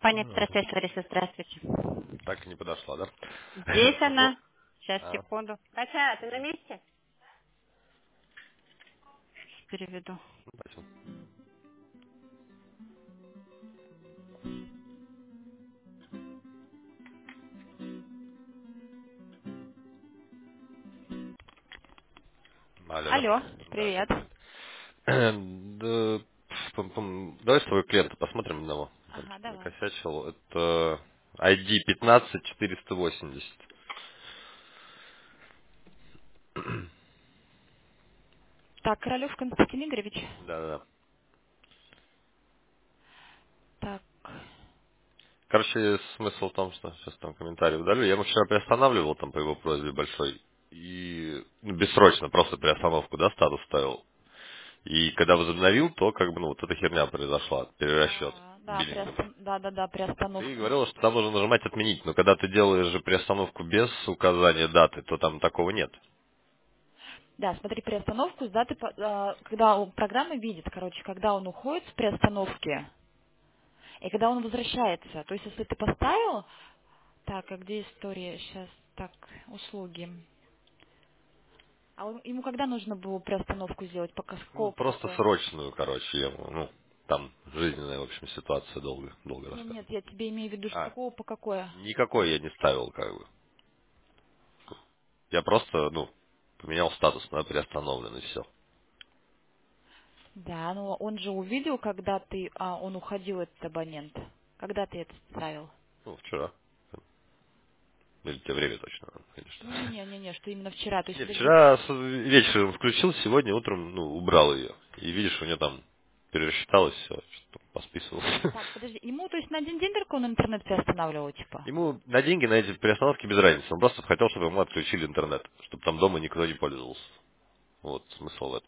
компания «Профессориса». Здравствуйте. Так и не подошла, да? Здесь она. Сейчас, А, секунду. Катя, ты на месте? Сейчас переведу. спасибо. Алло, алло. Алло, Да, всем привет. привет. Да, давай с твоего клиента посмотрим одного. Он Ага, что-то давай. накосячил. Это ID 15480. Так, Королев Константин Игоревич. Да-да-да. Так, Короче, смысл в том, что сейчас там комментарий удалю. Я ему вчера приостанавливал там по его просьбе большой. И бессрочно просто приостановку, да, статус ставил. И когда возобновил, то как бы, ну, вот эта херня произошла, перерасчет да, биллинга. да, Ты приостановку. говорила, что там нужно нажимать «Отменить», но когда ты делаешь же приостановку без указания даты, то там такого нет. Да, смотри, приостановку с даты, когда программа видит, короче, когда он уходит с приостановки и когда он возвращается. То есть, если ты поставил, так, а где история? Сейчас, так, услуги. А ему когда нужно было приостановку сделать? Пока Ну, сколько просто какое? срочную, короче, ему, ну, там жизненная, в общем, ситуация долго Нет, нет, рассказывать. я тебе имею в виду, с А, какого по какое. никакой я не ставил, как бы. Я просто, ну, поменял статус на приостановленный, все. Да, но он же увидел, когда он уходил, этот абонент. Когда ты это ставил? Ну, вчера. Или тебе время точно, конечно. Не, что именно вчера. То есть, Не, подожди. вчера вечером включил, сегодня утром, ну, убрал ее. И видишь, у нее там пересчиталось все, что-то посписывалось. Так, подожди, ему, то есть, на один день только он интернет приостанавливал, типа? Ему на деньги, на эти перестановки без разницы. Он просто хотел, чтобы ему отключили интернет, чтобы там дома никто не пользовался. Вот смысл в этом.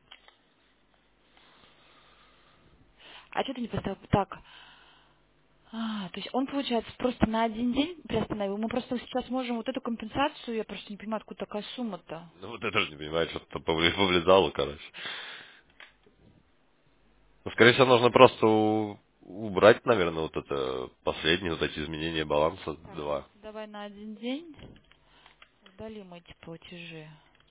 А что ты не поставил? Так, то есть он, получается, просто на один день приостановил. Мы просто сейчас можем вот эту компенсацию, я просто не понимаю, откуда такая сумма-то. Ну вот я тоже не понимаю, что там повлезало, короче. Ну, скорее всего, нужно просто убрать, наверное, вот это последние вот эти изменения баланса Так, два. давай на один день удалим эти платежи.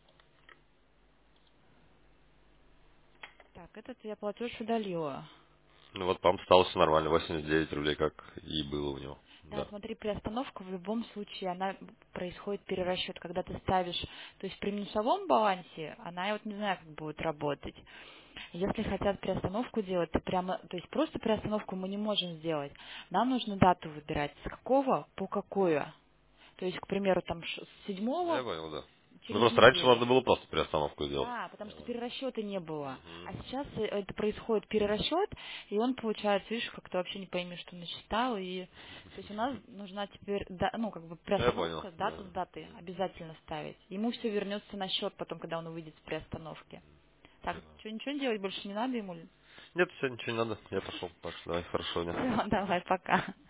Так, этот я платеж удалила. Ну вот, по-моему, стало все нормально, 89 рублей, как и было у него. Да, Да. смотри, приостановка в любом случае, она происходит перерасчет, когда ты ставишь, то есть при минусовом балансе, она, я вот не знаю, как будет работать. Если хотят приостановку делать, то прямо, то есть просто приостановку мы не можем сделать. Нам нужно дату выбирать, с какого по какую. То есть, к примеру, там с Ну, я 7 понял, да. Ну, через просто раньше неделю. можно было просто приостановку сделать. Да, потому что перерасчета не было. Мгм. А сейчас это происходит перерасчет, и он получается, видишь, как-то вообще не пойми, что насчитал. И то есть у нас нужна теперь, ну, как бы Ну, я понял, приостановка, дату да. с даты обязательно ставить. Ему все вернется на счет потом, когда он увидит с приостановки. Так, что, ничего делать больше не надо ему? Нет, все, ничего не надо. Я пошел. Так что давай, хорошего дня. Все, давай, пока.